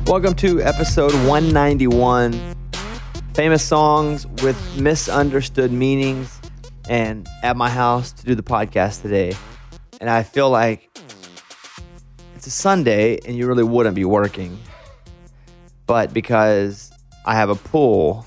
Welcome to episode 191, famous songs with misunderstood meanings, and at my house to do the podcast today. And I feel like it's a Sunday and you really wouldn't be working, but because I have a pool,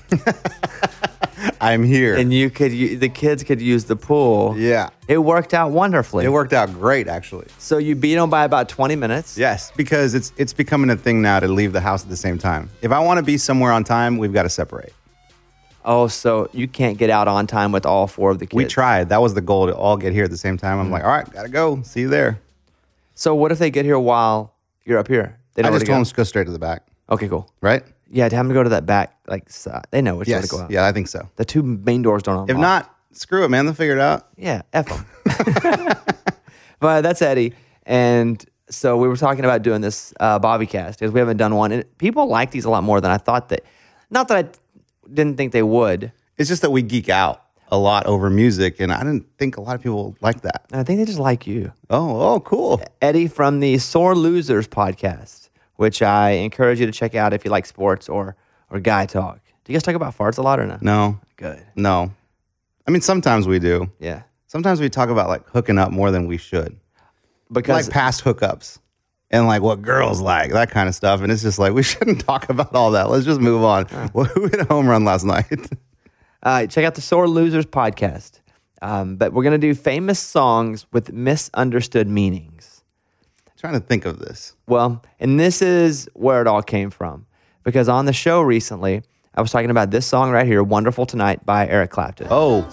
I'm here. and the kids could use the pool. Yeah. It worked out wonderfully. It worked out great, actually. So you beat them by about 20 minutes. Yes, because it's becoming a thing now to leave the house at the same time. If I want to be somewhere on time, we've got to separate. Oh, so you can't get out on time with all four of the kids. We tried. That was the goal, to all get here at the same time. I'm like, all right, got to go. See you there. So what if they get here while you're up here? They know I where just to told go? them to go straight to the back, Okay, cool. right? Yeah, to have them to go to that back, side. They know which way to Yes. go out. Yeah, I think so. The two main doors don't unlock. If not, screw it, man. They'll figure it out. Yeah, F them. But that's Eddie. And so we were talking about doing this Bobby cast because we haven't done one. And people like these a lot more than I thought that. Not that I didn't think they would. It's just that we geek out a lot over music, and I didn't think a lot of people like that. I think they just like you. Oh, cool. Eddie from the Sore Losers podcast, which I encourage you to check out if you like sports or guy talk. Do you guys talk about farts a lot or not? No. Good. No. I mean, sometimes we do. Yeah. Sometimes we talk about like hooking up more than we should. Because Like past hookups and like what girls like, that kind of stuff. And it's just like, we shouldn't talk about all that. Let's just move on. Well, who hit a home run last night? check out the Sore Losers podcast. But we're going to do famous songs with misunderstood meanings. Trying to think of this. Well, and this is where it all came from. Because on the show recently, I was talking about this song right here, Wonderful Tonight by Eric Clapton. Oh,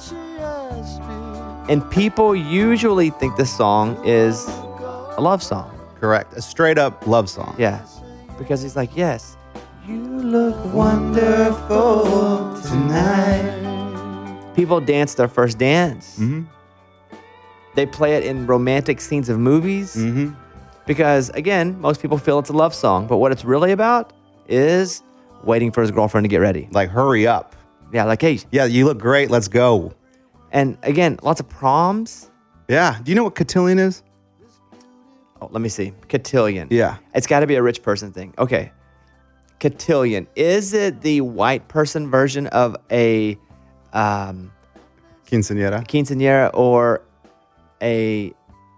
And people usually think this song is a love song. correct. A straight up love song. Yeah. Because he's like, yes, you look wonderful tonight. People dance their first dance. Mm-hmm. They play it in romantic scenes of movies. Mm-hmm. Because, again, most people feel it's a love song. But what it's really about is waiting for his girlfriend to get ready. Like, hurry up. Yeah, like, hey. Yeah, you look great. Let's go. And, again, lots of proms. Yeah. Do you know what cotillion is? Oh, let me see. Cotillion. Yeah. It's got to be a rich person thing. Okay. Cotillion. Is it the white person version of a Quinceañera. quinceañera or a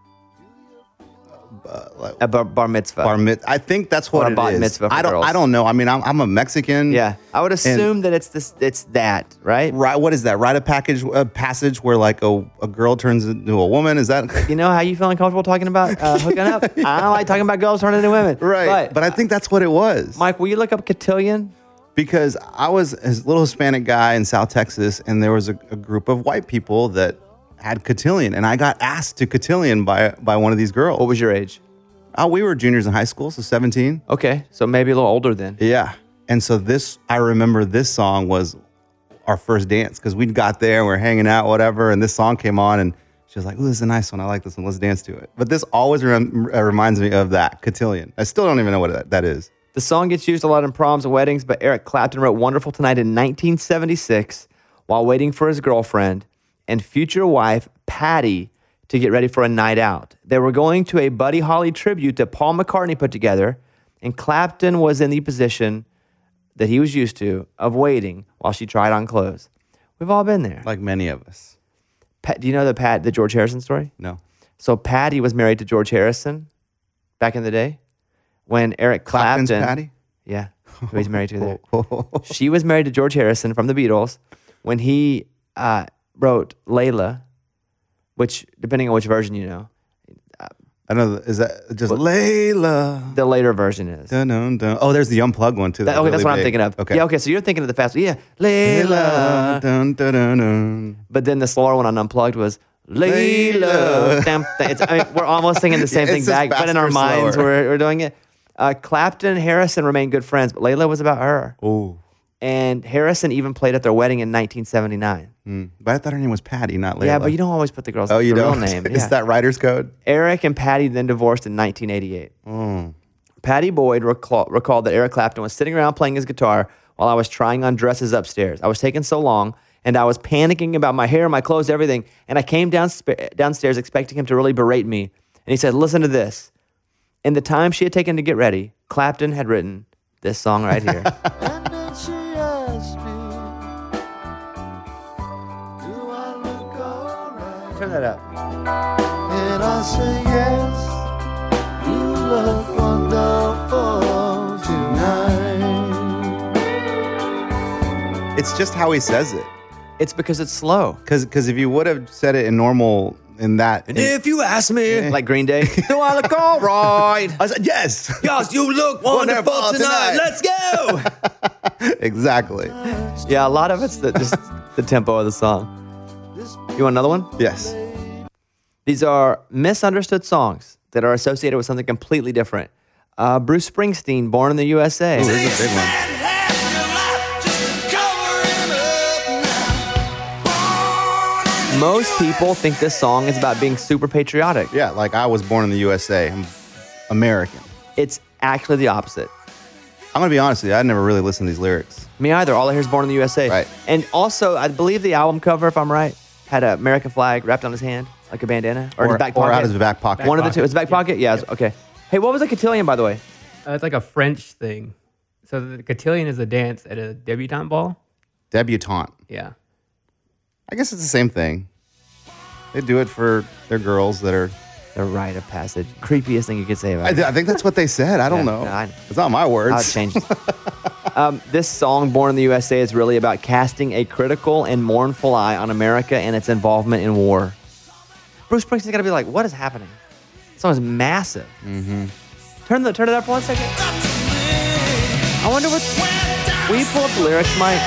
bar mitzvah? I think that's what Or a it bat is. mitzvah for I girls. don't know. I mean, I'm a Mexican. Yeah. I would assume that it's that, right? Right. What is that? Write a passage where like a girl turns into a woman. Is that? You know how you feel uncomfortable talking about hooking up? I don't like talking about girls turning into women. Right. But I think that's what it was. Mike, will you look up cotillion? Because I was a little Hispanic guy in South Texas, and there was a group of white people that had cotillion, and I got asked to cotillion by one of these girls. What was your age? Oh, we were juniors in high school, so 17. Okay, so maybe a little older then. Yeah. And so I remember this song was our first dance because we got there and we were hanging out, whatever, and this song came on, and she was like, "Ooh, this is a nice one. I like this one. Let's dance to it." But this always reminds me of that cotillion. I still don't even know what that is. The song gets used a lot in proms and weddings, but Eric Clapton wrote Wonderful Tonight in 1976 while waiting for his girlfriend and future wife, Patty, to get ready for a night out. They were going to a Buddy Holly tribute that Paul McCartney put together, and Clapton was in the position that he was used to of waiting while she tried on clothes. We've all been there. Like many of us. Do you know the George Harrison story? No. So Patty was married to George Harrison back in the day when Eric Clapton. Clapton's Patty? Yeah, who he's married to there. She was married to George Harrison from the Beatles when he wrote Layla, which, depending on which version you know, I know. Is that just Layla? the later version is. Dun, dun, dun. Oh, there's the unplugged one too. Okay, that's really what I'm big. thinking of. Okay. Yeah, okay, so you're thinking of the fast one. Yeah, Layla. Dun, dun, dun, dun. But then the slower one on Unplugged was Layla. We're almost singing the same It's thing just back, but in our faster, minds slower. we're doing it. Clapton and Harrison remained good friends, but Layla was about her. Oh. And Harrison even played at their wedding in 1979. But I thought her name was Patty, not Layla. Yeah, but you don't always put the girl's you real don't? name. Is Yeah. that writer's code? Eric and Patty then divorced in 1988. Patty Boyd recalled that Eric Clapton was sitting around playing his guitar while I was trying on dresses upstairs. I was taking so long, and I was panicking about my hair, my clothes, everything. And I came downstairs expecting him to really berate me. And he said, listen to this. In the time she had taken to get ready, Clapton had written This song right here. And then she asked me, do I look alright? Turn that up. And I say yes, you look wonderful tonight. It's just how he says it. It's because it's slow. Because if you would have said it in normal, in that. If you ask me, like Green Day, do I look all right? I said, yes. Yes, you look wonderful Wonderful tonight. tonight. Let's go. Exactly. Yeah, a lot of it's just the tempo of the song. You want another one? Yes. These are misunderstood songs that are associated with something completely different. Bruce Springsteen, Born in the USA. Ooh, this is a big one. Most people think this song is about being super patriotic. Yeah, like I was born in the USA. I'm American. It's actually the opposite. I'm going to be honest with you. I never really listened to these lyrics. Me either. All I hear is Born in the USA. Right. And also, I believe the album cover, if I'm right, had an American flag wrapped on his hand, like a bandana, or in his back pocket. Or out of his back pocket. One of the two. It's back pocket? Yeah. it's- Okay. Hey, what was a cotillion, by the way? It's like a French thing. So the cotillion is a dance at a debutante ball. Debutante. Yeah. I guess it's the same thing. They do it for their girls that are. The rite of passage. Creepiest thing you could say about it. I think that's what they said. I don't Yeah, know. no, I know. It's not my words. I'll change it. This song, Born in the USA, is really about casting a critical and mournful eye on America and its involvement in war. Bruce Springsteen's got to be like, what is happening? This song is massive. Mm-hmm. Turn it up for 1 second. I wonder what... Will you pull up the lyrics, Mike?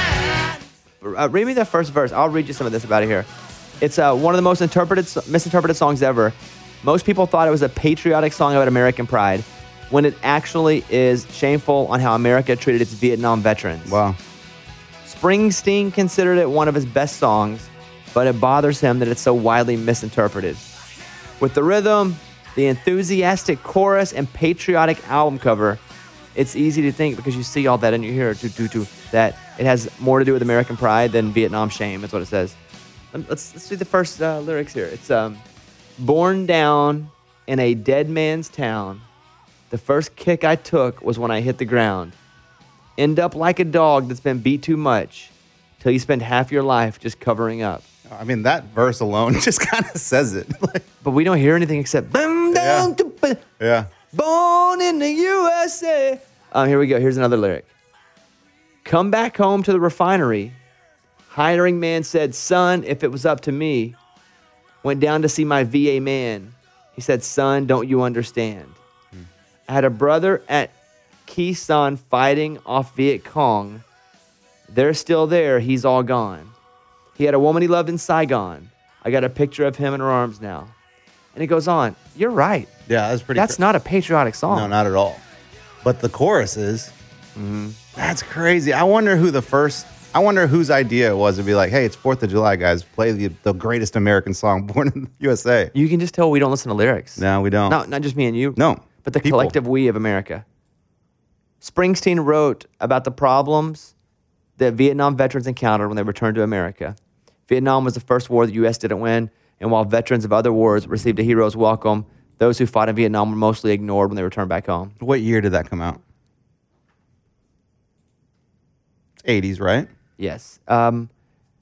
Read me the first verse. I'll read you some of this about it here. It's one of the most misinterpreted songs ever. Most people thought it was a patriotic song about American pride, when it actually is shameful on how America treated its Vietnam veterans. Wow. Springsteen considered it one of his best songs, but it bothers him that it's so widely misinterpreted. With the rhythm, the enthusiastic chorus, and patriotic album cover, it's easy to think, because you see all that and you hear that it has more to do with American pride than Vietnam shame. That's what it says. Let's see the first lyrics here. It's born down in a dead man's town. The first kick I took was when I hit the ground. End up like a dog that's been beat too much, till you spend half your life just covering up. I mean, that verse alone just kind of says it. But we don't hear anything except "Bum, down to Yeah. born in the USA." Here we go. Here's another lyric. Come back home to the refinery. Hiring man said, son, if it was up to me. Went down to see my VA man. He said, son, don't you understand? I had a brother at Khe Sanh fighting off Viet Cong. They're still there. He's all gone. He had a woman he loved in Saigon. I got a picture of him in her arms now. And it goes on. You're right. Yeah, that's pretty That's not a patriotic song. No, not at all. But the chorus is. That's crazy. I wonder whose idea it was to be like, hey, it's 4th of July, guys. Play the greatest American song, Born in the USA. You can just tell we don't listen to lyrics. No, we don't. Not just me and you. No. But the People. collective we of America. Springsteen wrote about the problems that Vietnam veterans encountered when they returned to America. Vietnam was the first war the U.S. didn't win, and while veterans of other wars received a hero's welcome, those who fought in Vietnam were mostly ignored when they returned back home. What year did that come out? 80s, right? Yes. Born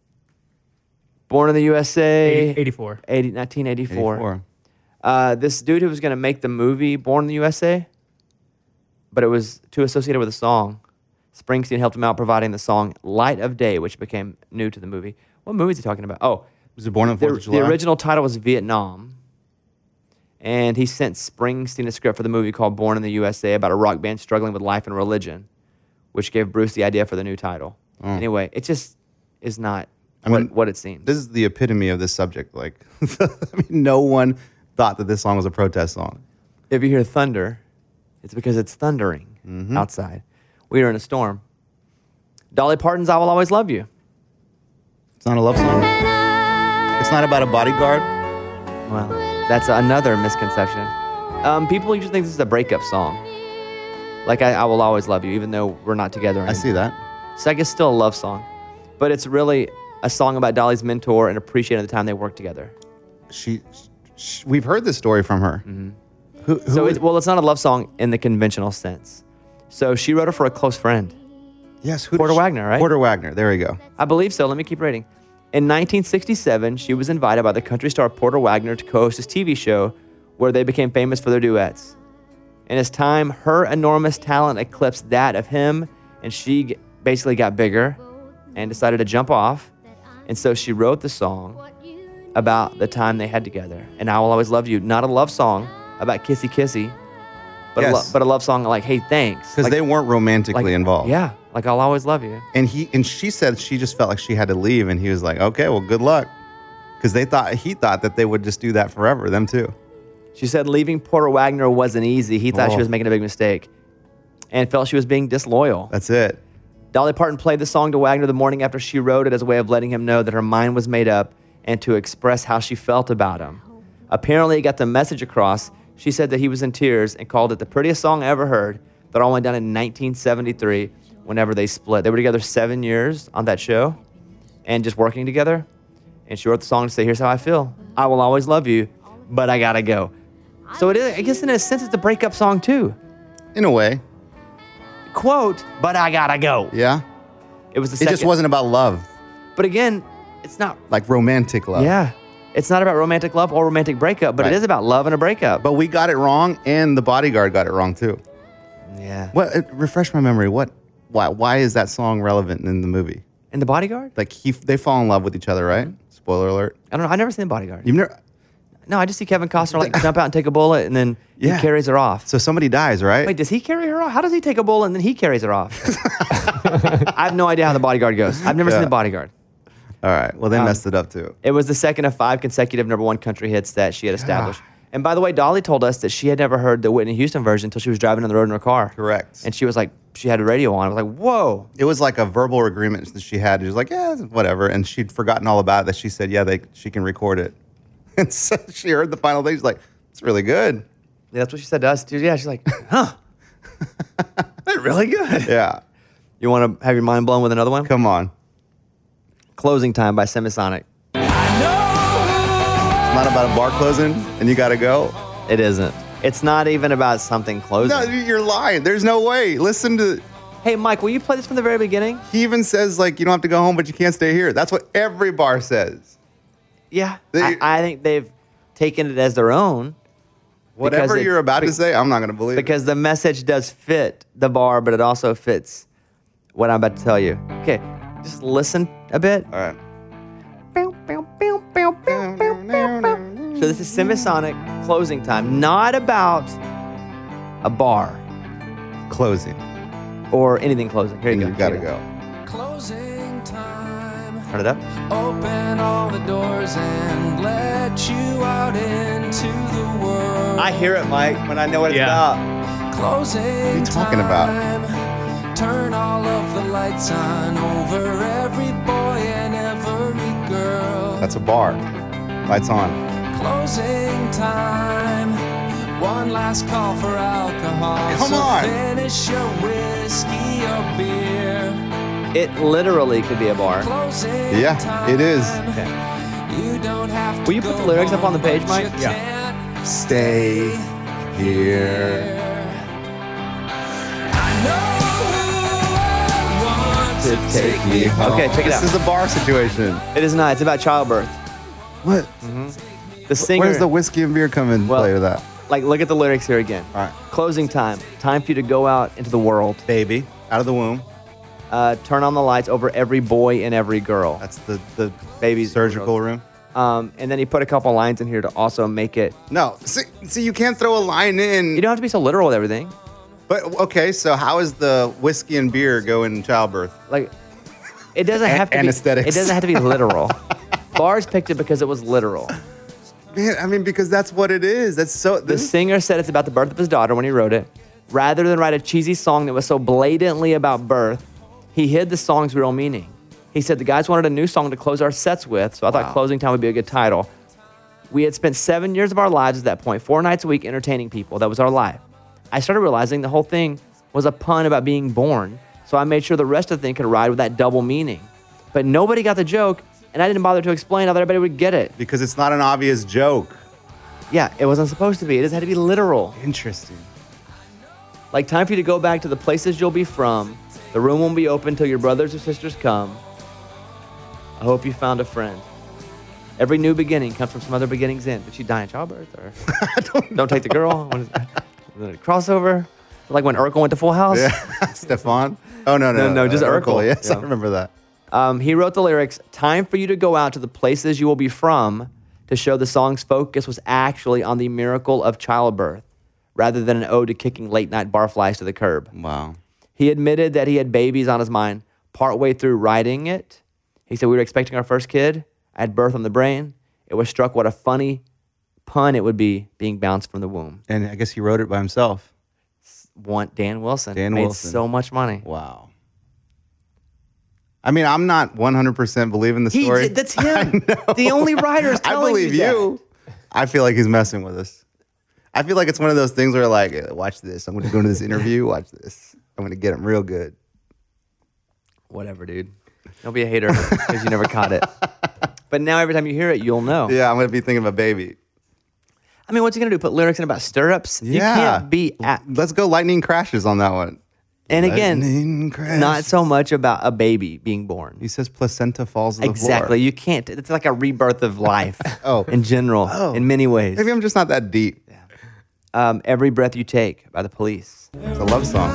in the USA. 84. 1984. This dude who was going to make the movie Born in the USA, but it was too associated with a song. Springsteen helped him out providing the song Light of Day, which became new to the movie. What movie is he talking about? Oh, Was it Born on 4th of July? the original title was Vietnam. And he sent Springsteen a script for the movie called Born in the USA about a rock band struggling with life and religion, which gave Bruce the idea for the new title. Anyway, it just is not what it seems. This is the epitome of this subject. Like, I mean, no one thought that this song was a protest song. If you hear thunder, it's because it's thundering outside. We are in a storm. Dolly Parton's I Will Always Love You. It's not a love song. It's not about a bodyguard. Well, that's another misconception. People usually think this is a breakup song. Like I Will Always Love You, even though we're not together anymore. I see that. So I guess still a love song. But it's really a song about Dolly's mentor and appreciating the time they worked together. We've heard this story from her. So it's not a love song in the conventional sense. So she wrote it for a close friend. Yes, who Porter Wagner, right? Porter Wagner. There we go. I believe so. Let me keep reading. In 1967, she was invited by the country star Porter Wagner to co-host his TV show where they became famous for their duets. In his time, her enormous talent eclipsed that of him, and she basically got bigger and decided to jump off. And so she wrote the song about the time they had together. And I Will Always Love You. Not a love song about kissy kissy, but, Yes. but a love song like, hey, thanks. Because Like- they weren't romantically involved. Yeah, like I'll always love you. And she said she just felt like she had to leave, and he was like, okay, well, good luck. Because he thought that they would just do that forever, them too. She said leaving Porter Wagner wasn't easy. He thought she Oh. was making a big mistake and felt she was being disloyal. That's it. Dolly Parton played the song to Wagner the morning after she wrote it as a way of letting him know that her mind was made up and to express how she felt about him. Apparently, it got the message across. She said that he was in tears and called it the prettiest song I ever heard. That all went down in 1973 whenever they split. They were together 7 years on that show and just working together. And she wrote the song to say, here's how I feel. I will always love you, but I gotta go. So it is, I guess in a sense, it's a breakup song too. In a way. Quote, but I gotta go. Yeah. It was the It second. just wasn't about love, But again, it's not. like romantic love. Yeah. It's not about romantic love or romantic breakup, but Right. it is about love and a breakup. But we got it wrong, and the bodyguard got it wrong too. Yeah. Refresh my memory. Why is that song relevant in the movie? And The Bodyguard? Like they fall in love with each other, right? Spoiler alert. I don't know. I've never seen The Bodyguard. You've never. No, I just see Kevin Costner like jump out and take a bullet and then Yeah. he carries her off. So somebody dies, right? Wait, does he carry her off? How does he take a bullet and then he carries her off? I have no idea how The Bodyguard goes. I've never seen Yeah. The Bodyguard. All right. Well, they messed it up too. It was the second of 5 consecutive #1 country hits that she had established. And by the way, Dolly told us that she had never heard the Whitney Houston version until she was driving on the road in her car. Correct. And she was like, she had a radio on. I was like, whoa. It was like a verbal agreement that she had. She was like, yeah, whatever. And she'd forgotten all about it. That she said, yeah, she can record it. And so she heard the final thing. She's like, it's really good. Yeah, that's what she said to us, too. Yeah, she's like, huh. That's really good. Yeah. You want to have your mind blown with another one? Come on. Closing Time by Semisonic. It's not about a bar closing and you got to go. It isn't. It's not even about something closing. No, you're lying. There's no way. Listen to. Hey, Mike, will you play this from the very beginning? He even says, like, you don't have to go home, but you can't stay here. That's what every bar says. Yeah. They- I think they've taken it as their own. Whatever because it- you're about to say, I'm not going to believe it. Because the message does fit the bar, but it also fits what I'm about to tell you. Okay, just listen a bit. All right. So this is Semisonic Closing Time, not about a bar Closing. or anything closing. Here you And go. you got to Here go. Closing time. Turn it up. Open all the doors and let you out into the world. I hear it, Mike, when I know what it's Yeah. about. Closing What are you talking about? time. Turn all of the lights on over every boy and every girl. That's a bar. Lights on. Closing time. One last call for alcohol. Come so on. Finish your whiskey or beer. It literally could be a bar. Closing Yeah, time. it is. Okay. You don't have to Will you put go the lyrics up on the home, page, but Mike? you Yeah. can't Stay here. I know who I want to take me home. Okay, check it out. This is a bar situation. It is not. It's about childbirth. What? The singer. Where's the whiskey and beer come in Well- play with that? Like, look at the lyrics here again. All right. Closing time. Time for you to go out into the world. Baby, out of the womb. Turn on the lights over every boy and every girl. That's the Babies, surgical room. And then he put a couple lines in here to also make it. No, see, you can't throw a line in. You don't have to be so literal with everything. But okay, so how is the whiskey and beer go in childbirth? Like, it doesn't have to Anesthetics. be. It doesn't have to be literal. Bars picked it because it was literal. Man, I mean, because that's what it is. That's so. The singer said it's about the birth of his daughter when he wrote it. Rather than write a cheesy song that was so blatantly about birth, he hid the song's real meaning. He said the guys wanted a new song to close our sets with, so I thought Wow. Closing Time would be a good title. We had spent 7 years of our lives at that point, 4 nights a week entertaining people. That was our life. I started realizing the whole thing was a pun about being born, so I made sure the rest of the thing could ride with that double meaning. But nobody got the joke, and I didn't bother to explain how everybody would get it. because it's not an obvious joke. Yeah, it wasn't supposed to be. It just had to be literal. Interesting. Like time for you to go back to the places you'll be from. The room won't be open till your brothers or sisters come. I hope you found a friend. Every new beginning comes from some other beginning's end. Did she die in childbirth? Or don't take the girl? What is it? Crossover? Like when Urkel went to Full House? Yeah. Stefan? Oh, no. Just Urkel. Yes, Yeah. I remember that. He wrote the lyrics, time for you to go out to the places you will be from, to show the song's focus was actually on the miracle of childbirth, rather than an ode to kicking late-night barflies to the curb. Wow. He admitted that he had babies on his mind partway through writing it. He said, we were expecting our first kid. I had birth on the brain. It was struck what a funny pun it would be being bounced from the womb. And I guess he wrote it by himself. Dan Wilson. Dan made Wilson. so much money. Wow. I mean, I'm not 100% believing the story. That's him. The only writer is I telling believe you. I feel like he's messing with us. I feel like it's one of those things where like, watch this. I'm going to go to this interview. Watch this. I'm going to get him real good. Whatever, dude. Don't be a hater because you never caught it. But now every time you hear it, you'll know. Yeah, I'm going to be thinking of a baby. I mean, what's he going to do? Put lyrics in about stirrups? You Yeah. can't be at... Let's go lightning crashes on that one. And again, Lightning crashes. not so much about a baby being born. He says placenta falls to the floor. Exactly. You can't. It's like a rebirth of life Oh. in general, in many ways. Maybe I'm just not that deep. Every Breath You Take by The Police. It's a love song.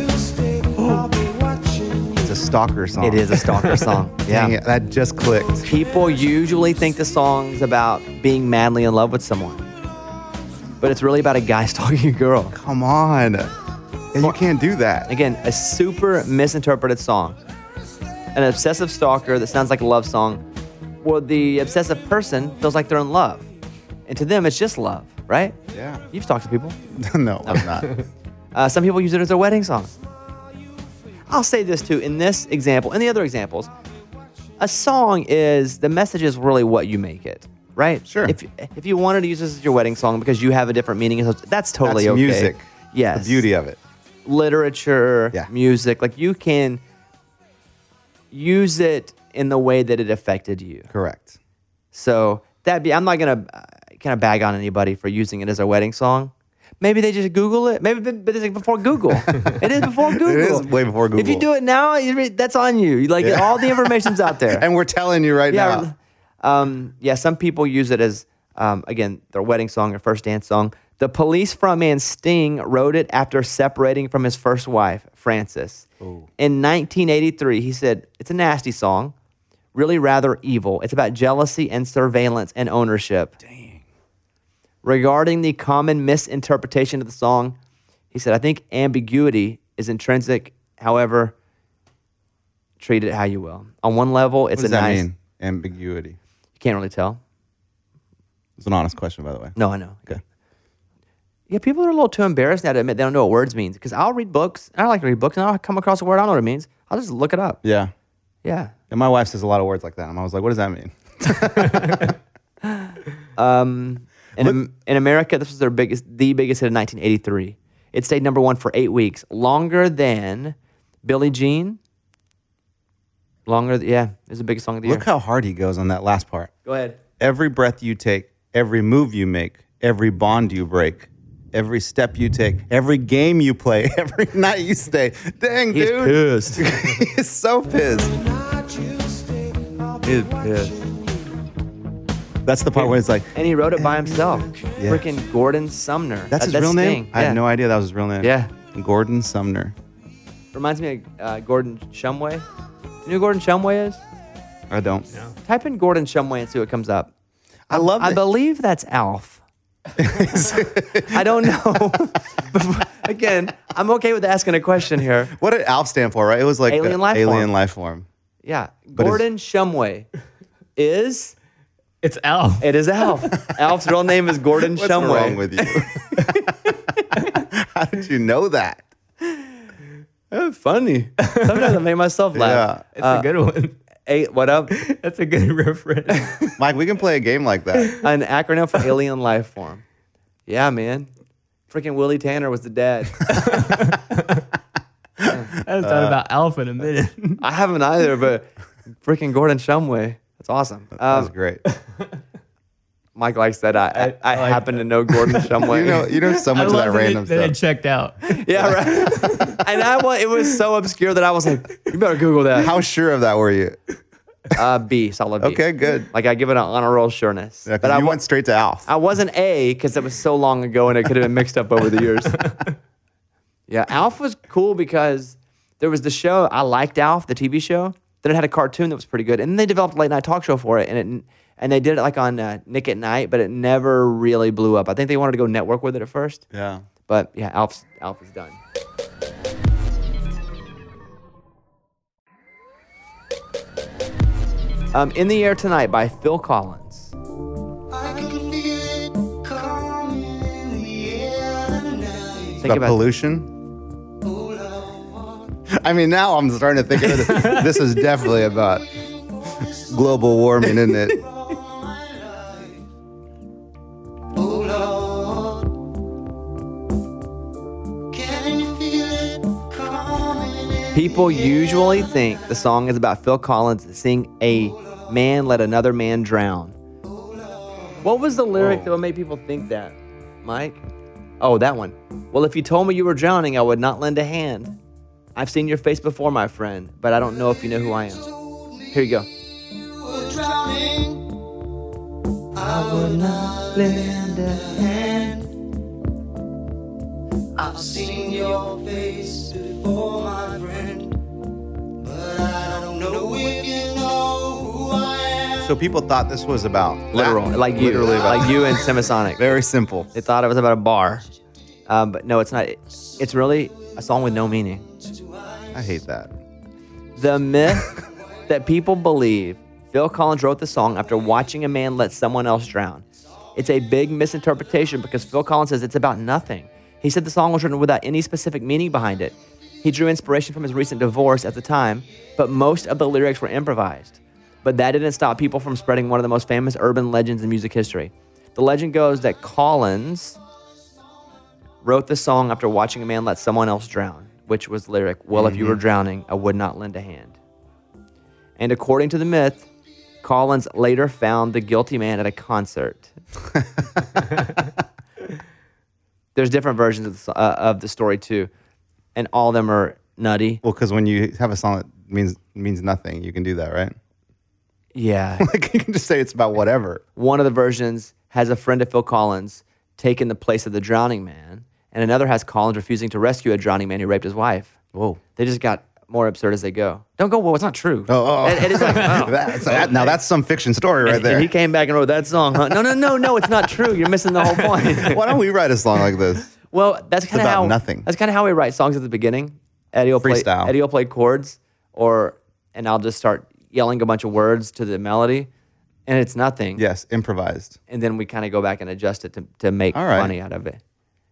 It's a stalker song. It is a stalker song. Dang it, that just clicked. People usually think the song's about being madly in love with someone. But it's really about a guy stalking a girl. Come on. And you can't do that. Again, a super misinterpreted song. An obsessive stalker that sounds like a love song, where the obsessive person feels like they're in love. And to them, it's just love, right? Yeah. You've talked to people. No, I'm not. Some people use it as their wedding song. I'll say this too, in this example, and the other examples, a song is, the message is really what you make it, right? Sure. If you wanted to use this as your wedding song because you have a different meaning, that's totally That's okay. music. Yes. The beauty of it. Literature, Yeah. music, like you can use it in the way that it affected you. Correct. So I'm not gonna kind of bag on anybody for using it as a wedding song. Maybe they just Google it. Maybe, but it's like before Google. It is before Google. It is way before Google. If you do it now, that's on you. Like all the information's out there. And we're telling you right now. Some people use it as again their wedding song or first dance song. The Police frontman Sting wrote it after separating from his first wife, Frances. Ooh. In 1983, he said, it's a nasty song, really rather evil. It's about jealousy and surveillance and ownership. Dang. Regarding the common misinterpretation of the song, he said, I think ambiguity is intrinsic. However, treat it how you will. On one level, it's What does a that nice... mean? Ambiguity. You can't really tell. It's an honest question, by the way. No, I know. Okay. Yeah, people are a little too embarrassed now to admit they don't know what words means. Because I'll read books, and I like to read books, and I'll come across a word, I don't know what it means. I'll just look it up. Yeah. Yeah. And my wife says a lot of words like that. And I was like, what does that mean? In America, this was the biggest hit in 1983. It stayed number one for 8 weeks, longer than Billie Jean. It was the biggest song of the year. Look how hard he goes on that last part. Go ahead. Every breath you take, every move you make, every bond you break, every step you take, every game you play, every night you stay. Dang, He's dude. pissed. He's so pissed. He's pissed. That's the part where it's like, And he wrote it by himself. Yeah. Freaking Gordon Sumner. that's his real name? Sting. I had no idea that was his real name. Yeah. Gordon Sumner. Reminds me of Gordon Shumway. Do you know who Gordon Shumway is? I don't. Type in Gordon Shumway and see what comes up. I love I it. believe that's Alf. I don't know. Again, I'm okay with asking a question here. What did ALF stand for, right? It was like Alien life alien form. life form. Yeah. But Gordon Shumway is... It's Alf. It is Alf. Alf's real name is Gordon What's Shumway. wrong with you? How did you know that? Oh, funny. Sometimes I make myself laugh. Yeah. It's a good one. What up? That's a good reference. Mike, we can play a game like that. An acronym for alien life form. Yeah, man. Freaking Willie Tanner was the dad. I haven't thought about Alf in a minute. I haven't either, but freaking Gordon Shumway. That's awesome. That was great. Mike likes that. I I like happen to know Gordon Shumway. You know so much of that random that it stuff. checked out. Yeah, right. And it was so obscure that I was like, you better Google that. How sure of that were you? B, solid B. Okay, good. Like I give it an honor roll sureness. Yeah, but I went straight to Alf. I wasn't A because it was so long ago and it could have been mixed up over the years. Yeah, Alf was cool because there was the show. I liked Alf, the TV show. Then it had a cartoon that was pretty good. And then they developed a late night talk show for it. And they did it like on Nick at Night, but it never really blew up. I think they wanted to go network with it at first. Yeah. But yeah, Alf is done. In the Air Tonight by Phil Collins. I can feel it coming in the air tonight. Think about pollution. I mean, now I'm starting to think of it. This is definitely about global warming, isn't it? Oh Lord, can you feel it coming in? People usually think the song is about Phil Collins seeing a man let another man drown. What was the lyric that made people think that, Mike? Oh, that one. Well, if you told me you were drowning, I would not lend a hand. I've seen your face before, my friend, but I don't know if you know who I am. Here you go. You were drowning, I would not lend a hand. I've seen your face before, my friend, but I don't know if you know who I am. So people thought this was about Literal, that. like you, Literally about like you and Semisonic. Very simple. They thought it was about a bar, but no, it's not. It's really a song with no meaning. I hate that. The myth that people believe Phil Collins wrote the song after watching a man let someone else drown. It's a big misinterpretation because Phil Collins says it's about nothing. He said the song was written without any specific meaning behind it. He drew inspiration from his recent divorce at the time, but most of the lyrics were improvised. But that didn't stop people from spreading one of the most famous urban legends in music history. The legend goes that Collins wrote the song after watching a man let someone else drown, which was the lyric, well, if you were drowning, I would not lend a hand. And according to the myth, Collins later found the guilty man at a concert. There's different versions of the story too, and all of them are nutty. Well, because when you have a song that means nothing, you can do that, right? Yeah. Like you can just say it's about whatever. One of the versions has a friend of Phil Collins taking the place of the drowning man, and another has Collins refusing to rescue a drowning man who raped his wife. Whoa. They just got more absurd as they go. Don't go, well, it's not true. Oh. It is like, oh. Now that's some fiction story right there. And he came back and wrote that song, huh? No, it's not true. You're missing the whole point. Why don't we write a song like this? Well, that's kind of about how nothing. That's kind of how we write songs at the beginning. Eddie will Freestyle. play chords, and I'll just start yelling a bunch of words to the melody, and it's nothing. Yes, improvised. And then we kind of go back and adjust it to make All right. funny out of it.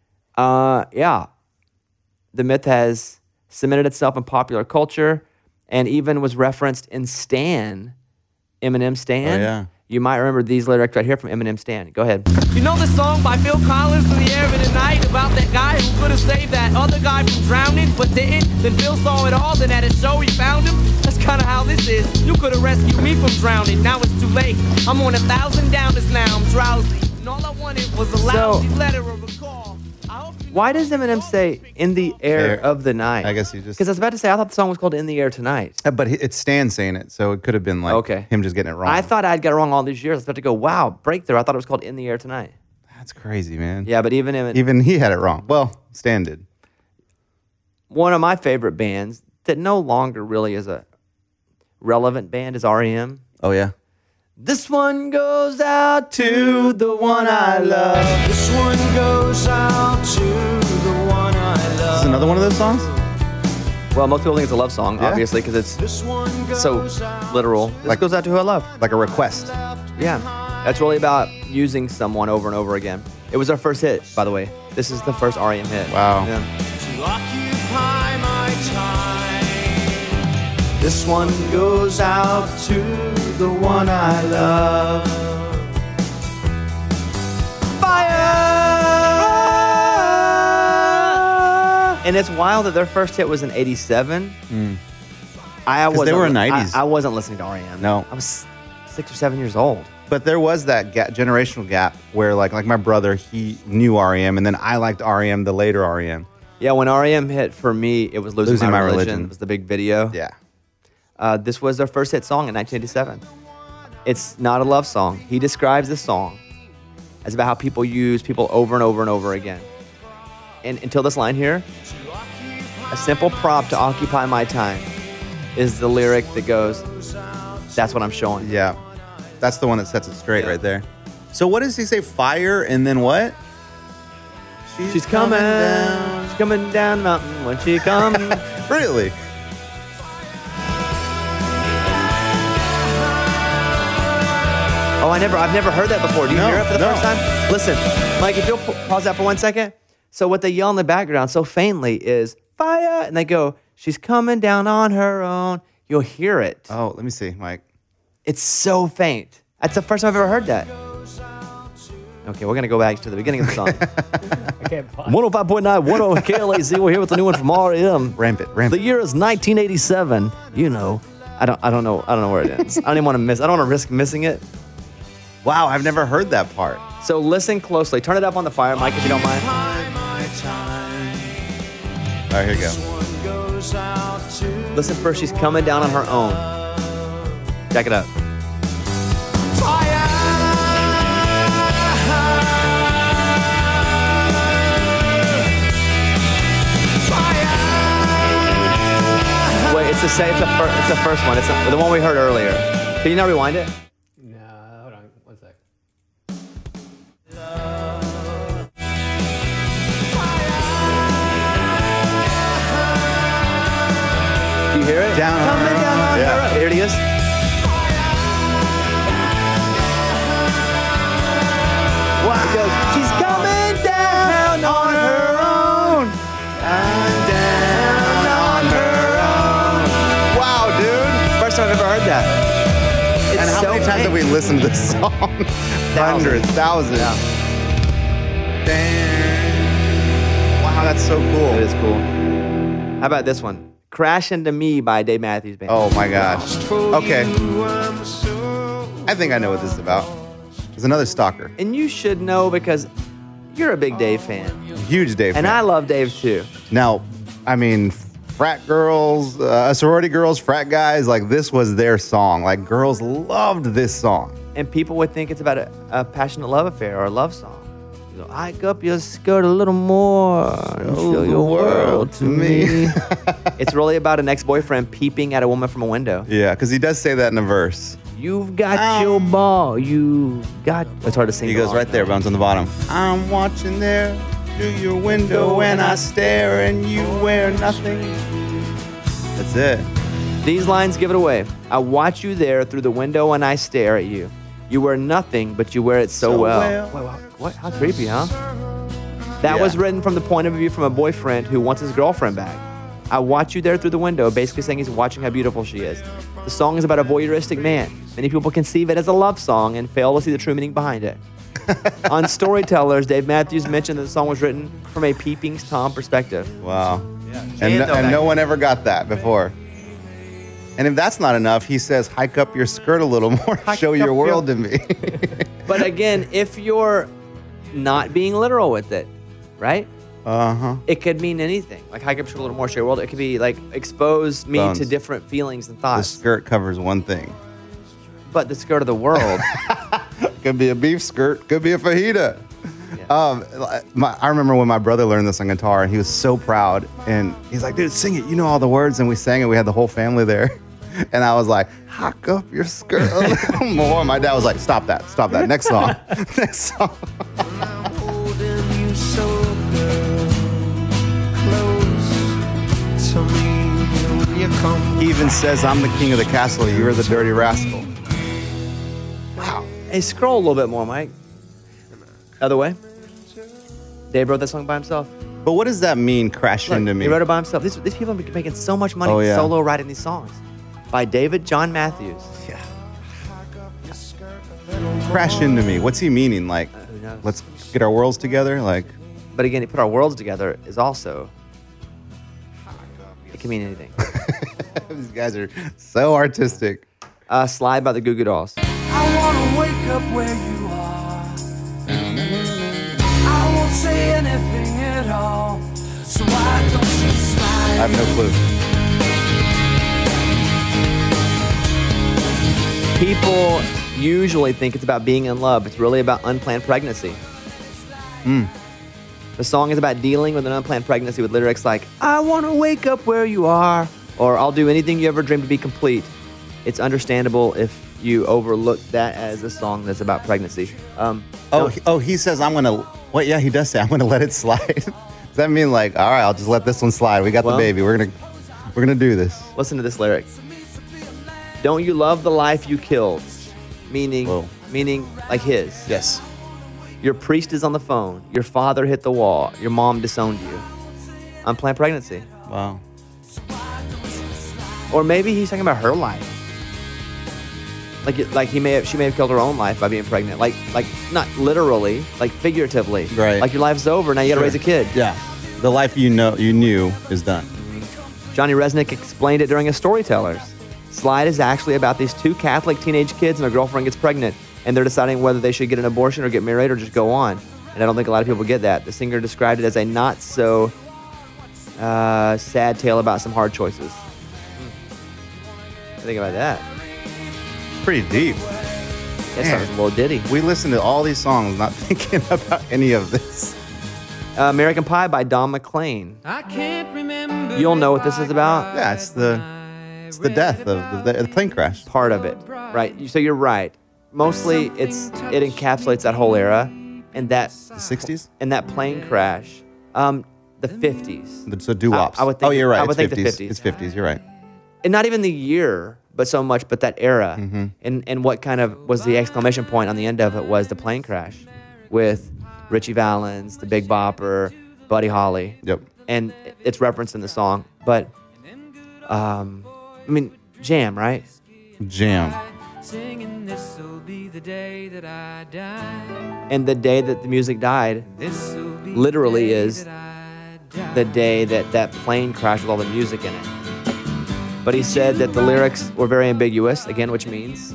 Yeah, the myth has cemented itself in popular culture, and even was referenced in Stan, Eminem Stan. Oh, yeah. You might remember these lyrics right here from Eminem Stan. Go ahead. You know the song by Phil Collins, In the Air of the Night, about that guy who could have saved that other guy from drowning, but didn't? Then Phil saw it all, then at a show he found him. That's kind of how this is. You could have rescued me from drowning, now it's too late. I'm on 1,000 downers now, I'm drowsy. And all I wanted was a lousy letter or a call. I hope you know Why does Eminem say "In the Air of the Night"? I guess he just- Because I was about to say I thought the song was called "In the Air Tonight." But it's Stan saying it, so it could have been like Okay. him just getting it wrong. I thought I'd got it wrong all these years. I was about to go, wow, breakthrough. I thought it was called "In the Air Tonight." That's crazy, man. Yeah, but even Even he had it wrong. Well, Stan did. one of my favorite bands that no longer really is a relevant band is REM. Oh, yeah. This one goes out to the one I love. This one goes out to the one I Is love. this another one of those songs? Well, most people think it's a love song, Yeah. obviously, because it's This one goes so out. literal. This Like- goes out to who I love. Like a request. Yeah, that's really about using someone over and over again. It was our first hit, by the way. This is the first REM hit. Wow. Yeah. To occupy my time. This one goes out to the one I love. Fire! And it's wild that their first hit was in '87. I 'Cause they wasn't were li- 90s. I wasn't listening to REM. No. I was 6 or 7 years old. But there was that generational gap where like my brother, he knew REM, and then I liked REM, the later REM. Yeah, when REM hit for me, it was Losing My Religion. It was the big video. Yeah. This was their first hit song in 1987. It's not a love song. He describes the song as about how people use people over and over and over again. And until this line here, a simple prop to occupy my time is the lyric that goes, that's what I'm showing. Yeah. That's the one that sets it straight right there. So what does he say? Fire and then what? She's coming down. She's coming down the mountain when she comes. Really? Oh, I've never heard that before. Do you hear it for the first time? Listen, Mike, if you'll pause that for 1 second. So what they yell in the background so faintly is fire, and they go, she's coming down on her own. You'll hear it. Oh, let me see, Mike. It's so faint. That's the first time I've ever heard that. Okay, we're going to go back to the beginning of the song. I can't pause. 105.9, 10 KLAZ. We're here with the new one from REM. Ramp it. The year is 1987. You know, I don't know where it ends. I don't even want to miss. I don't want to risk missing it. Wow, I've never heard that part. So listen closely. Turn it up on the fire, Mike, if you don't mind. All right, here you go. Listen first. She's coming down on her own. Check it out. Wait, it's the first one. It's the one we heard earlier. Can you not rewind it? No, hold on. 1 sec. Do you hear it? Down on Coming her down own. on Yeah. her own. Here it is. Wow. It goes, she's coming down on her own. Down on her own. Wow, dude. First time I've ever heard that. It's And how so many times have we faint. listened to this song? Hundreds, thousands. Yeah. Damn. Wow, that's so cool. It is cool. How about this one? Crash Into Me by Dave Matthews Band. Oh my gosh. Okay. I think I know what this is about. It's another stalker. And you should know because you're a big Dave fan. Huge Dave And fan. I love Dave too. Now, I mean, frat girls, sorority girls, frat guys, like this was their song. Like girls loved this song. And people would think it's about a passionate love affair or a love song. You know, hike up your skirt a little more and show your world to me. It's really about an ex-boyfriend peeping at a woman from a window. Yeah, because he does say that in a verse. You've got your ball. You've got... It's hard to sing. He goes along. right there, bounce on the bottom. I'm watching there through your window and I stare and you wear nothing. That's it. These lines give it away. I watch you there through the window and I stare at you. You wear nothing, but you wear it so well. Wow, what? How creepy, huh? That Yeah. was written from the point of view from a boyfriend who wants his girlfriend back. I watch you there through the window, basically saying he's watching how beautiful she is. The song is about a voyeuristic man. Many people conceive it as a love song and fail to see the true meaning behind it. On Storytellers, Dave Matthews mentioned that the song was written from a peeping Tom perspective. Wow. Chant And though, no back- one ever got that before. And if that's not enough, he says, hike up your skirt a little more, show up your your- world to me. But again, if you're not being literal with it, right? Uh-huh. It could mean anything. Like hike up to a little more, share your world. It could be like expose me Bones. to different feelings and The thoughts. skirt covers one thing. But the skirt of the world. Could be a beef skirt, could be a fajita. I remember when my brother learned this on guitar, and he was so proud. And he's like, dude, sing it. You know all the words. And we sang it. We had the whole family there. And I was like, hike up your skirt a little more. My dad was like, stop that. Next song. Next song. I'm holding you so good, close to me when you come. He even says, I'm the king of the castle. You're the dirty rascal. Wow. Hey, scroll a little bit more, Mike. Other way. Dave wrote that song by himself. But what does that mean, crash Look, into me? He wrote it by himself. These people are making so much money Oh, yeah. solo writing these songs. By David John Matthews. Yeah. Crash into me. What's he meaning? Like, Who knows? let's get our worlds together? Like, But again, he put our worlds together is also... It can mean anything. these guys are so artistic. Slide by the Goo Goo Dolls. I wanna wake up where you are. I won't say anything at all. So why don't you slide? I have no clue. People usually think it's about being in love. It's really about unplanned pregnancy. The song is about dealing with an unplanned pregnancy with lyrics like, I want to wake up where you are, or I'll do anything you ever dreamed to be complete. It's understandable if you overlook that as a song that's about pregnancy. He says, I'm going to, what? Yeah, he does say, I'm going to let it slide. Does that mean like, all right, I'll just let this one slide. We got the baby. We're going to do this. Listen to this lyric. Don't you love the life you killed? Meaning like his. Yes. Your priest is on the phone. Your father hit the wall. Your mom disowned you. Unplanned pregnancy. Wow. Or maybe he's talking about her life. Like she may have killed her own life by being pregnant. Like not literally, like figuratively. Right. Like your life's over. Now you got to raise a kid. Yeah. The life you knew is done. Johnny Resnick explained it during his Storytellers. Slide is actually about these two Catholic teenage kids and their girlfriend gets pregnant, and they're deciding whether they should get an abortion or get married or just go on. And I don't think a lot of people get that. The singer described it as a not so sad tale about some hard choices. Think about that. Pretty deep. That sounds a little ditty. We listen to all these songs not thinking about any of this. American Pie by Don McLean. I can't remember. You'll know what this is about. Yeah, it's the death of the plane crash. Part of it, right? So you're right. Mostly, it encapsulates that whole era, and that The 60s? and that plane crash, the 50s, So doo-wops. I would think- oh, you're right. I would it's think the 50s. 50s. It's 50s. You're right. and not even the year, but so much, but that era, Mm-hmm. and what kind of was the exclamation point on the end of it was the plane crash, with Richie Valens, the Big Bopper, Buddy Holly. Yep. And it's referenced in the song, but I mean, jam, right? Jam. Singing, this'll be the day that I die. And the day that the music died This'll be literally the day is that I die. the day that that plane crashed with all the music in it. But he said that the lyrics were very ambiguous, again, which means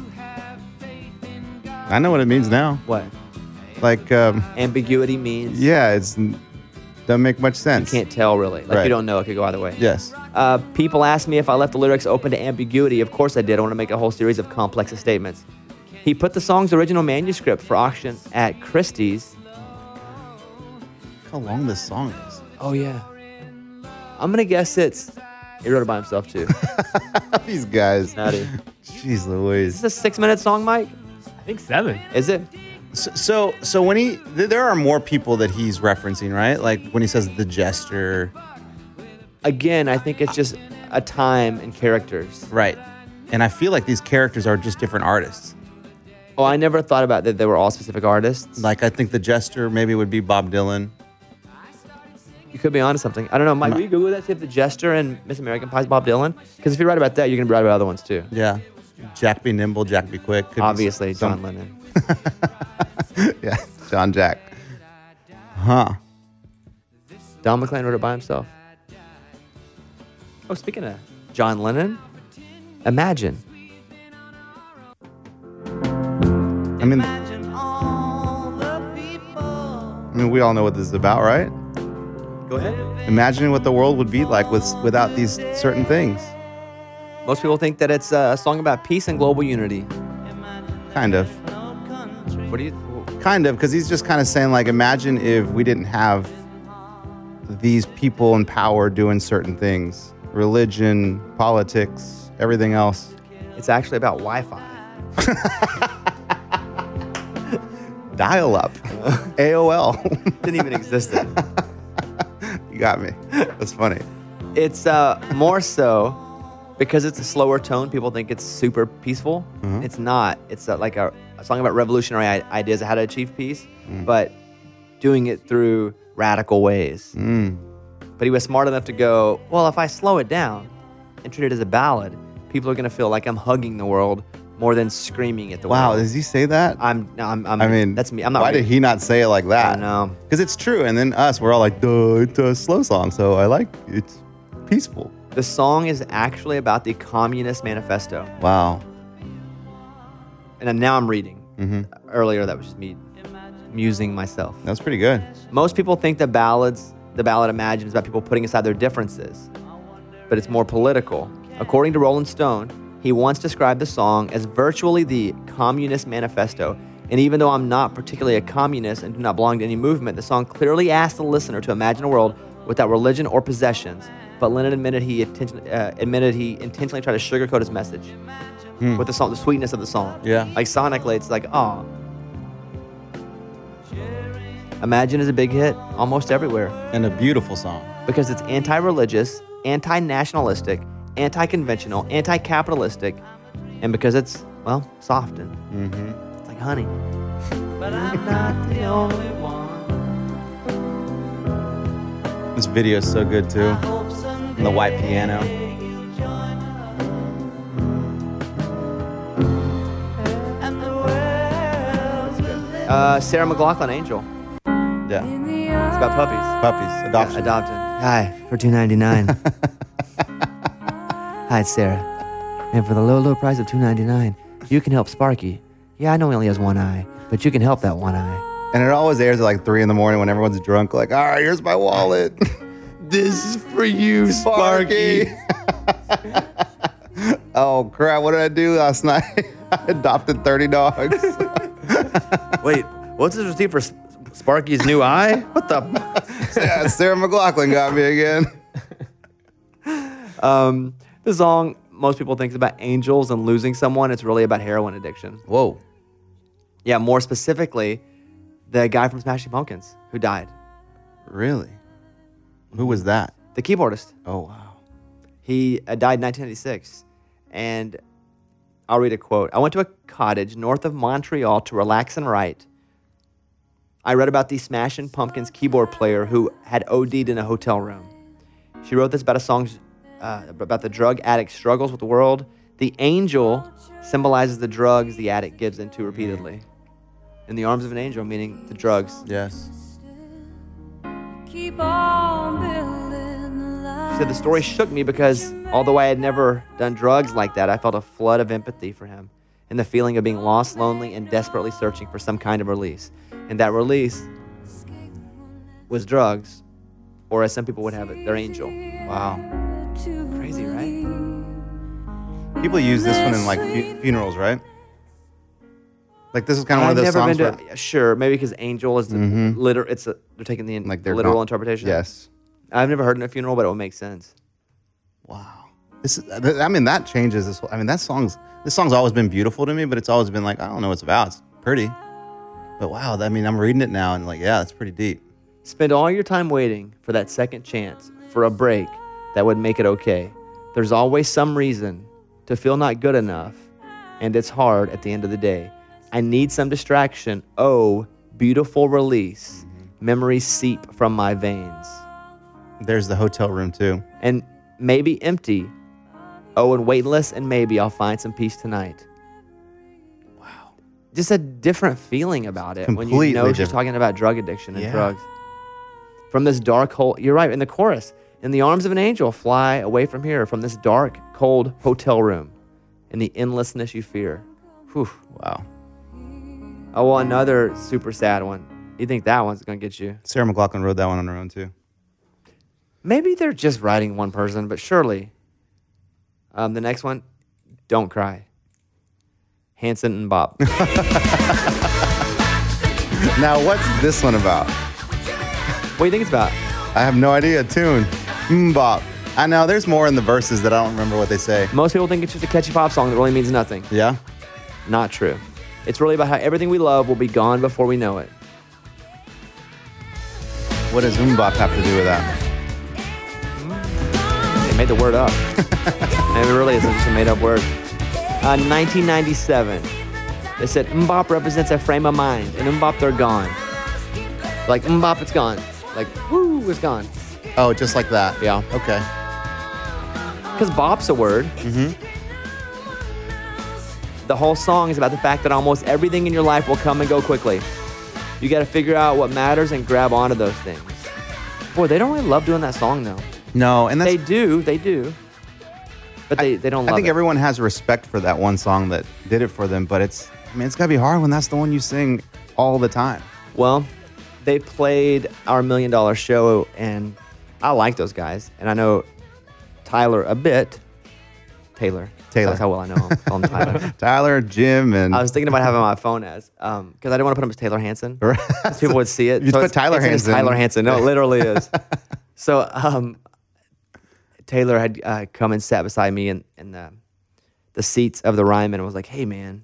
I know what it means now. what? Like, Ambiguity means yeah, it's doesn't make much sense. you can't tell really. Like Right. you don't know, it could go either way. Yes. People ask me if I left the lyrics open to ambiguity. Of course I did. I want to make a whole series of complex statements. He put the song's original manuscript for auction at Christie's. Look how long this song is. Oh yeah. I'm gonna guess he wrote it by himself too. These guys. Nutty. Jeez Louise. Is this a 6-minute song, Mike? I think 7. Is it? So when there are more people that he's referencing, right? Like when he says the jester. Again, I think it's just a time and characters. Right. And I feel like these characters are just different artists. Oh, I never thought about that they were all specific artists. Like I think the jester maybe would be Bob Dylan. You could be onto something. I don't know. Mike, will you Google that? See if the Jester and Miss American Pie is Bob Dylan? Because if you're right about that, you're going to be right about other ones too. Yeah. Jack Be Nimble, Jack Be Quick. Could be Obviously, some- John Lennon. Yeah, John Jack. Huh. Don McLean wrote it by himself. Oh, speaking of John Lennon, Imagine. I mean, we all know what this is about, right? Go ahead. Imagining what the world would be like without these certain things. Most people think that it's a song about peace and global unity. Kind of. What do you? Kind of, because he's just kind of saying, like, imagine if we didn't have these people in power doing certain things. Religion, politics, everything else. It's actually about Wi-Fi. Dial-up. AOL. Didn't even exist then. You got me. That's funny. It's more so because it's a slower tone. People think it's super peaceful. It's not. It's like a song about revolutionary ideas of how to achieve peace, but doing it through radical ways. But he was smart enough to go, well, if I slow it down and treat it as a ballad, people are going to feel like I'm hugging the world more than screaming at the Wow, world. does he say that? I mean, that's me. I'm not. Why did he not say it like that? I know. Because it's true. And then us, we're all like, duh, it's a slow song, so I like it's peaceful. The song is actually about the Communist Manifesto. Wow. and now I'm reading. Earlier, that was just me musing myself. That's pretty good. Most people think the ballad Imagine is about people putting aside their differences, but it's more political. According to Rolling Stone, he once described the song as virtually the Communist Manifesto. And even though I'm not particularly a communist and do not belong to any movement, the song clearly asked the listener to imagine a world without religion or possessions. But Lennon admitted he intentionally tried to sugarcoat his message with the song, the sweetness of the song. Yeah. Like sonically, it's like, oh. Imagine is a big hit almost everywhere And a beautiful song. because it's anti-religious, anti-nationalistic, anti-conventional, anti-capitalistic, and because it's, well, soft and it's like honey. But I'm not the only one. This video is so good too. Hope someday And the white piano. you'll join us. And the world's will Sarah McLachlan, Angel. Yeah. It's about puppies. Puppies. Adoption. Adopted. Hi, for $2.99. Hi, it's Sarah. And for the low price of $2.99, you can help Sparky. Yeah, I know he only has one eye, but you can help that one eye. And it always airs at like 3 a.m. when everyone's drunk. Like, all right, here's my wallet. This is for you, Sparky. Oh, crap. What did I do last night? I adopted 30 dogs. Wait, what's this receipt for Sparky's new eye? What the? Yeah, Sarah McLachlan got me again. The song, most people think is about angels and losing someone. It's really about heroin addiction. Whoa. Yeah, more specifically, the guy from Smashing Pumpkins who died. Really? Who was that? The keyboardist. Oh, wow. He died in 1996. And I'll read a quote. I went to a cottage north of Montreal to relax and write. I read about the Smashing Pumpkins keyboard player who had OD'd in a hotel room. She wrote this about a song about the drug addict's struggles with the world. The angel symbolizes the drugs the addict gives into repeatedly. In the arms of an angel, meaning the drugs. Yes. Keep on building life. She said the story shook me because although I had never done drugs like that, I felt a flood of empathy for him and the feeling of being lost, lonely, and desperately searching for some kind of release. And that release was drugs, or as some people would have it, their angel. Wow. Crazy, right? People use this one in like funerals, right? Like this is kind of one of those I've never songs been where, to, sure, maybe because angel is the they're taking the like they're literal not- interpretation. Yes. I've never heard in a funeral, but it would make sense. Wow. This is, I mean, that changes this whole, I mean, this song's always been beautiful to me, but it's always been like, I don't know what it's about. It's pretty. But wow, I mean, I'm reading it now and like, yeah, it's pretty deep. Spend all your time waiting for that second chance, for a break that would make it okay. There's always some reason to feel not good enough, and it's hard at the end of the day. I need some distraction. Oh, beautiful release. Memories seep from my veins. There's the hotel room too. And maybe empty. Oh, and weightless, and maybe I'll find some peace tonight. Wow. Just a different feeling about it when you Completely know she's different. talking about drug addiction and Yeah. drugs. From this dark hole, you're right, in the chorus, in the arms of an angel, fly away from here, from this dark, cold hotel room, in the endlessness you fear. Whew. Wow. Oh, well, another super sad one. You think that one's going to get you? Sarah McLachlan wrote that one on her own too. Maybe they're just writing one person, but surely. The next one, Don't Cry. Hanson and Bob. Now, what's this one about? What do you think it's about? I have no idea. Tune. Bop. I know there's more in the verses that I don't remember what they say. Most people think it's just a catchy pop song that really means nothing. Yeah? Not true. It's really about how everything we love will be gone before we know it. What does Bop have to do with that? They made the word up. And it really isn't just a made-up word. 1997. They said Mbop represents a frame of mind, and Mbop, they're gone. Like Mbop, it's gone. Like, woo, it's gone. Oh, just like that. Yeah. Okay. Because bop's a word. The whole song is about the fact that almost everything in your life will come and go quickly. You got to figure out what matters and grab onto those things. Boy, they don't really love doing that song, though. No, and that's, They do. But they don't love I think it. everyone has respect for that one song that did it for them, but it's I mean, it's gotta be hard when that's the one you sing all the time. Well, they played our $1 Million show, and I like those guys. And I know Tyler a bit. Taylor. That's how well I know him. Call him Tyler. Tyler, Jim, and I was thinking about having my phone as, because I didn't want to put him as Taylor Hanson. People would see it. You put Tyler it's Hanson. Tyler Hanson. No, it literally is. So Taylor had come and sat beside me in the seats of the Ryman and was like, "Hey, man,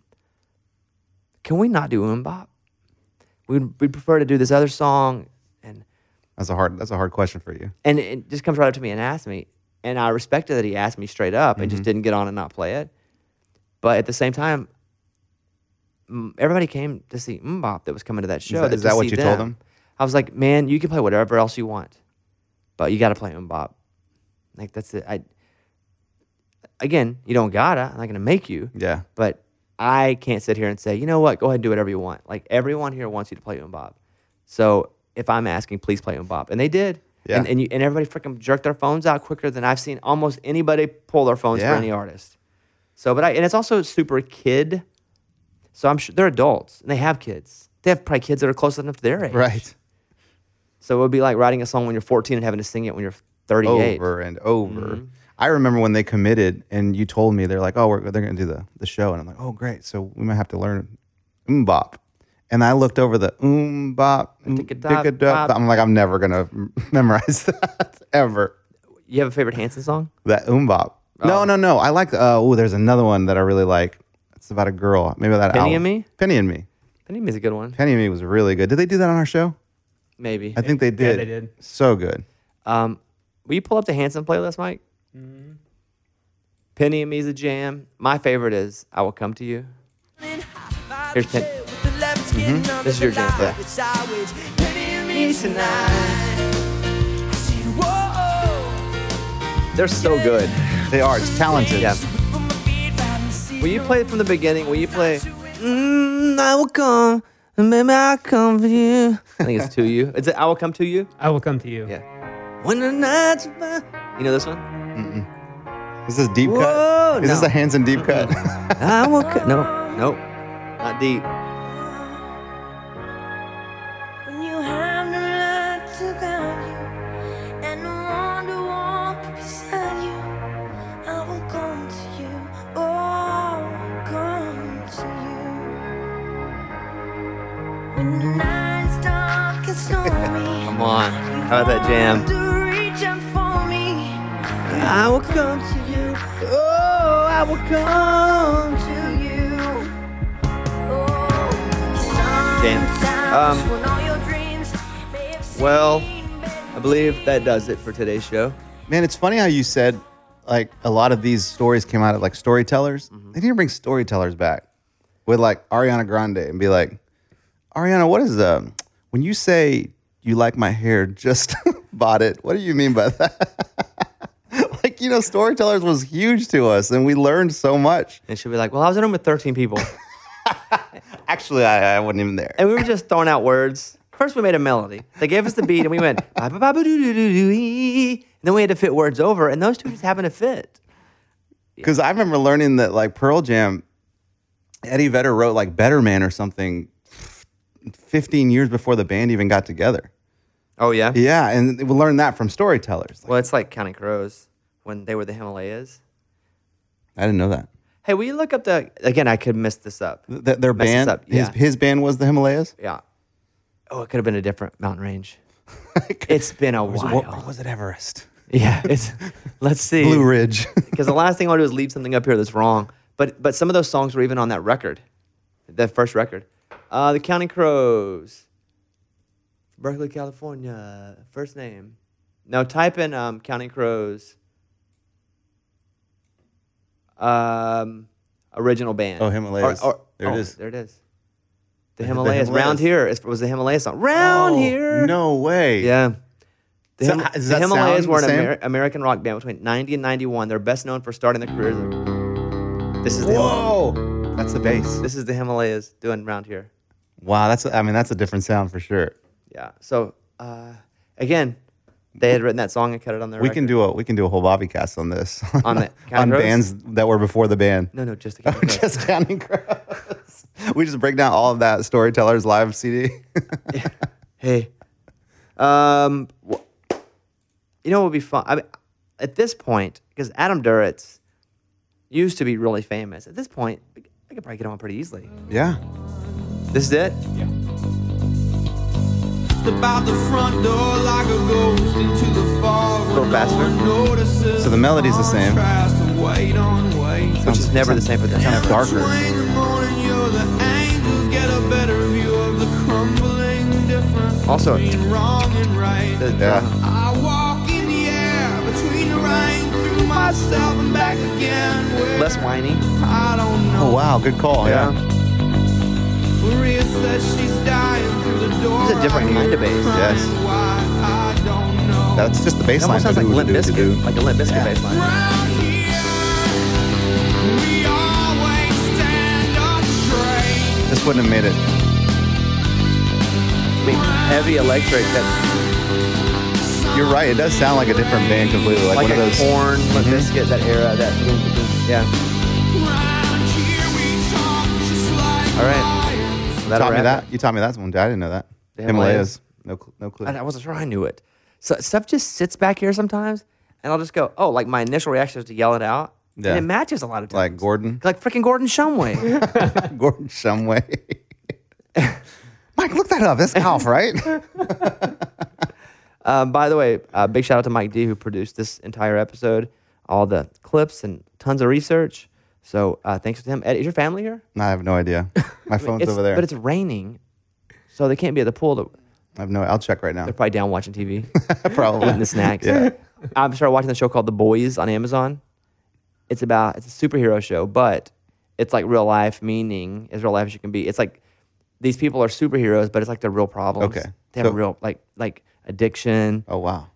can we not do Bop? We'd prefer to do this other song." And that's a hard question for you. And it just comes right up to me and asked me. And I respected that he asked me straight up and just didn't get on and not play it. But at the same time, everybody came to see Bop that was coming to that show. Is that what you told them? I was like, man, you can play whatever else you want, but you got to play Bop. Like, that's it. Again, you don't gotta. I'm not going to make you. Yeah. But I can't sit here and say, you know what, go ahead and do whatever you want. Like, everyone here wants you to play Bop. So if I'm asking, please play Bop. And they did. Yeah. And everybody freaking jerked their phones out quicker than I've seen almost anybody pull their phones for any artist. So, and it's also super kid. So I'm sure they're adults and they have kids. They have probably kids that are close enough to their age. Right. So it would be like writing a song when you're 14 and having to sing it when you're 38. Over and over. I remember when they committed and you told me, they're like, oh, they're going to do the show. And I'm like, oh, great. So we might have to learn Bop. And I looked over the bop, Tick-a-dop. I'm like, I'm never going to memorize that ever. You have a favorite Hanson song? That bop. No. I like, there's another one that I really like. It's about a girl. Maybe that Penny album. and Me? Penny and Me. Penny and Me is a good one. Penny and Me was really good. Did they do that on our show? Maybe. I think they did. Yeah, they did. So good. Will you pull up the Hanson playlist, Mike? Penny and Me is a jam. My favorite is I Will Come to You. Here's Penny. This is your jam. Yeah. They're so good. They are. It's talented. Yeah. Will you play it from the beginning? Will you play I will come, and maybe I'll come for you? I think it's To You. Is it I Will Come to You? I will come to you. Yeah. When the night's fine. You know this one? Is this deep Whoa, cut? Is this no. a Hanson deep cut? I will come. No, not deep. When you have no light to guide you and no one to walk beside you, I will come to you. Oh, come to you. When the night's dark and stormy, Come on. How about that jam? to reach out for me. I will come to you. Oh, I will come to To you. Oh, Jam. sometimes when all your dreams may have Well, seemed I believe that does it for today's show. Man, it's funny how you said like a lot of these stories came out of like storytellers. They need to bring storytellers back with like Ariana Grande and be like, Ariana, what is when you say you like my hair, just bought it, what do you mean by that? Like, you know, storytellers was huge to us and we learned so much. And she'll be like, well, I was in a room with 13 people. Actually, I wasn't even there. And we were just throwing out words. First, we made a melody. They gave us the beat, and we went, "Ba-ba-ba-ba-doo-doo-doo-ee." And then we had to fit words over, and those two just happened to fit. Because I remember learning that like Pearl Jam, Eddie Vedder wrote like Better Man or something 15 years before the band even got together. Oh, yeah? Yeah, and we learned that from storytellers. Like, Well, it's like Counting Crows when they were the Himalayas. I didn't know that. Hey, will you look up again, I could mess this up. Their Mess this band, up, yeah. his band was the Himalayas? Yeah. Oh, it could have been a different mountain range. It's been a while. Or was it Everest? Yeah, let's see. Blue Ridge. Because the last thing I want to do is leave something up here that's wrong. But some of those songs were even on that record, that first record. The Counting Crows, Berkeley, California, first name. Now type in Counting Crows, original band. Oh, Himalayas. There it is. There it is. The The Himalayas. Round Himalayas. Here was the Himalayas song. Round Here. No way. Yeah. The, So, Him- does the that Himalayas sound were the an same? American rock band between 90 and 91. They're best known for starting their careers. This is the Whoa. That's the bass. This is the Himalayas doing Round Here. Wow, that's a different sound for sure. Yeah. So again, they had written that song and cut it on their We record. can do a whole Bobby cast on this. On the Counting on Crows? bands that were before the band. No, just the Counting Crows. Just Counting Crows. We just break down all of that Storytellers live CD. Hey, you know what would be fun? I mean, at this point, because Adam Duritz used to be really famous. At this point, I could probably get him on pretty easily. Yeah. This is it. About the front door like a ghost into the fog. A little faster. So the melody's the same. Which is never the same for them. Sounds darker. Also, Yeah. I walk in the air between the rain, through myself and back again. less whiny. I don't know. Oh, wow. Good call. Yeah. Maria says she's dying through the door. It's a different kind of bass. Yes. Why, I don't know. That's just the bass It line. almost sounds like Limp Bizkit, like a Limp Bizkit bass line. Round here, we always stand up straight. This wouldn't have made it. I mean, heavy electric. That You're right. It does sound like a different band completely. Like like one a of those. Korn, Limp Bizkit, that era. That yeah. Round here, we talk just like All right. You taught me that. You taught me that one. I didn't know that. The Himalayas. No clue. I wasn't sure I knew it. So stuff just sits back here sometimes, and I'll just go, oh, like my initial reaction is to yell it out. Yeah. And it matches a lot of times. Like Gordon. Like freaking Gordon Shumway. Gordon Shumway. Mike, look that up. That's Alf, right? By the way, big shout out to Mike D, who produced this entire episode, all the clips and tons of research. So thanks to him. Ed, is your family here? No, I have no idea. My phone's over there. But it's raining, so they can't be at the pool. I have no. I'll check right now. They're probably down watching TV, Probably. eating the snacks. Yeah. I started watching the show called The Boys on Amazon. It's a superhero show, but it's like real life, meaning as real life as you can be. It's like these people are superheroes, but it's like their real problems. Okay. They have So- real like addiction, Oh wow.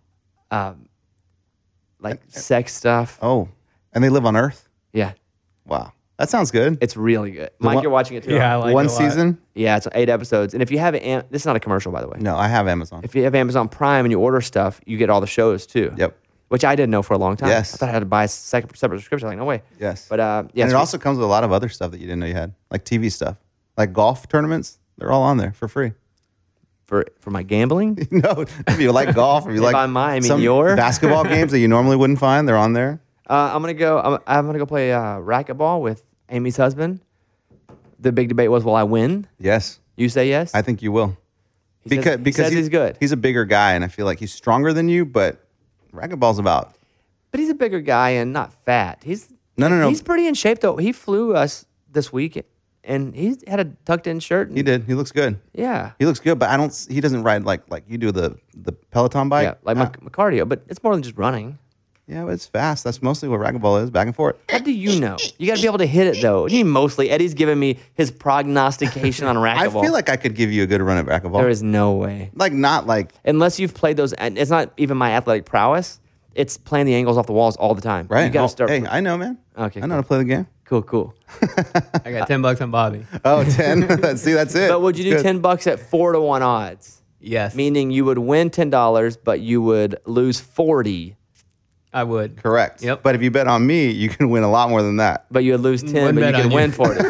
like sex stuff. Oh, and they live on Earth. Yeah, Wow, that sounds good. it's really good. Mike, one- you're watching it too. Yeah, I huh? like One it a lot. season. Yeah, it's 8 episodes. And if you have it, this is not a commercial, by the way. No, I have Amazon. If you have Amazon Prime and you order stuff, you get all the shows too. Yep. Which I didn't know for a long time. Yes. I thought I had to buy a separate subscription. Like, no way. Yes. But yeah, and it also comes with a lot of other stuff that you didn't know you had, like TV stuff, like golf tournaments. They're all on there for free. for my gambling. No, if you like golf, if you like some your basketball games that you normally wouldn't find, they're on there. I'm gonna go play racquetball with Amy's husband. The big debate was, will I win? Yes, You say yes. I think you will. He says he's good. He's a bigger guy, and I feel like he's stronger than you. But racquetball's about. But he's a bigger guy and not fat. He's No. He's pretty in shape though. He flew us this week, and he had a tucked in shirt. And, He did. He looks good. Yeah. He looks good, but he doesn't ride like you do the Peloton bike. Yeah, like my cardio, but it's more than just running. Yeah, but it's fast. That's mostly what racquetball is, back and forth. How do you know? You got to be able to hit it though. What do you mean mostly? Eddie's giving me his prognostication on I racquetball. feel like I could give you a good run at racquetball. there is no way. like not like Unless you've played those, and it's not even my athletic prowess. It's playing the angles off the walls all the time. right. You got to Oh, start. Hey, I know, man. Okay, I know how to play the game. Cool. I got $10 on Bobby. Oh, 10. See, that's it. But would you do Good. $10 at 4-1 odds? Yes. Meaning you would win $10, but you would lose 40. I would. Correct. Yep. But if you bet on me, you can win a lot more than that. But you would lose 10, Wouldn't but you bet can on you. win 40.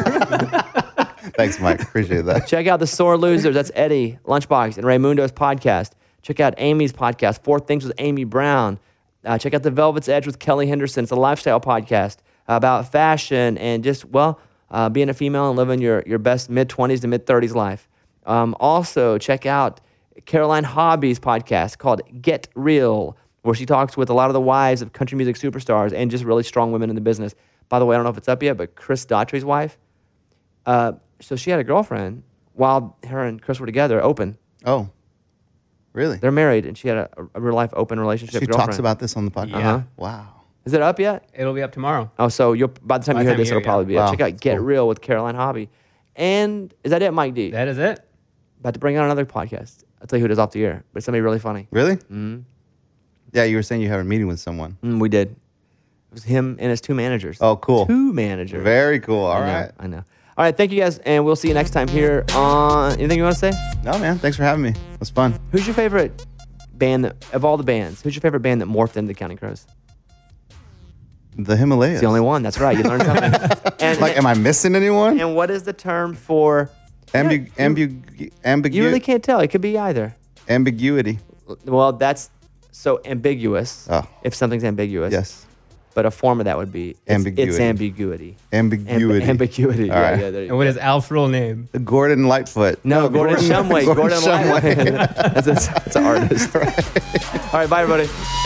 Thanks, Mike. Appreciate that. Check out the Sore Losers. That's Eddie, Lunchbox, and Raymundo's podcast. Check out Amy's podcast, 4 Things with Amy Brown. Check out The Velvet's Edge with Kelly Henderson. It's a lifestyle podcast about fashion and just, being a female and living your best mid-20s to mid-30s life. Also, check out Caroline Hobby's podcast called Get Real, where she talks with a lot of the wives of country music superstars and just really strong women in the business. By the way, I don't know if it's up yet, but Chris Daughtry's wife, so she had a girlfriend while her and Chris were together, open. Oh, really? They're married, and she had a real life open relationship. She girlfriend. talks about this on the podcast. Yeah. Wow. Is it up yet? It'll be up tomorrow. Oh, so by the time you hear this, you hear it'll probably be up. Wow, Check out that's Get cool. Real with Caroline Hobby. And is that it, Mike D? That is it. About to bring on another podcast. I'll tell you who it is off the air, but it's somebody really funny. Really? Mm-hmm. Yeah, you were saying you had a meeting with someone. We did. It was him and his 2 managers. Oh, cool. 2 managers. Very cool. All I know, right. I know. All right, thank you guys, and we'll see you next time here on. Anything you want to say? No, man. Thanks for having me. It was fun. Who's your favorite band of all the bands? Who's your favorite band that morphed into Counting Crows? The Himalayas. It's the only one. That's right. You learned something. And, Like, am I missing anyone? and what is the term for Ambiguity. You really can't tell. It could be either. Ambiguity. Well, that's so ambiguous. Oh. If something's ambiguous. Yes. But a form of that would be it's Ambiguity. ambiguity. Ambiguity. Ambiguity. All Yeah, right. yeah. There you And go. what is Alf's real name? Gordon Lightfoot. No, Gordon Shumway. Gordon Shumway. Lightfoot. That's an artist. All right, bye, everybody.